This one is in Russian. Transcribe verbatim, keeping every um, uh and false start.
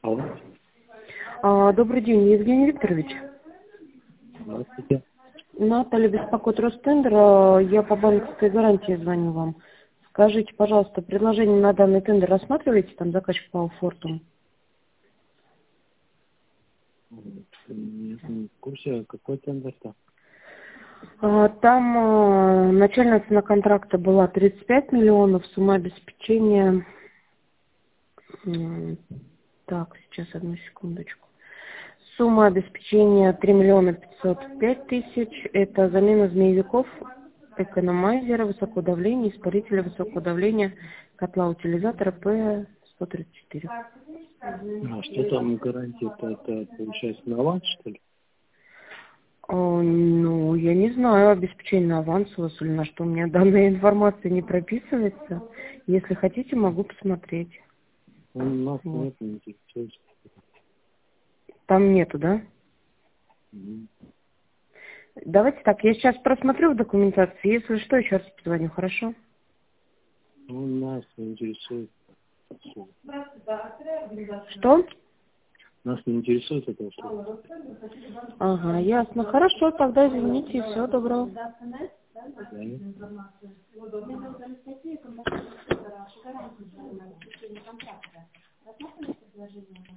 Алло. А, добрый день, Евгений Викторович. Здравствуйте. Наталья беспокоит Ростендер. А, Я по банковской гарантии звоню вам. Скажите, пожалуйста, предложение на данный тендер рассматриваете? Там заказчик по Фортум. Не не в курсе, какой тендер-то? А, Там а, начальная цена контракта была тридцать пять миллионов, сумма обеспечения... м, Так, сейчас одну секундочку. Сумма обеспечения три миллиона пятьсот пять тысяч. Это замена змеевиков, экономайзера высокого давления, испарителя высокого давления, котла утилизатора П сто тридцать четыре. А что там гарантия-то? Это получается на аванс, что ли? О, ну, я не знаю, обеспечение на аванс у вас или на что. У меня данная информация не прописывается. Если хотите, могу посмотреть. Ну, нас Вот. нет, не интересует. Там нету, да? Мгм. Давайте так, я сейчас просмотрю в документации. Если что, еще раз позвоню, хорошо? Ну, нас не интересует. Всё. Что? Нас не интересует это услуга. Ага, ясно. Хорошо, тогда извините, и всего доброго. Да.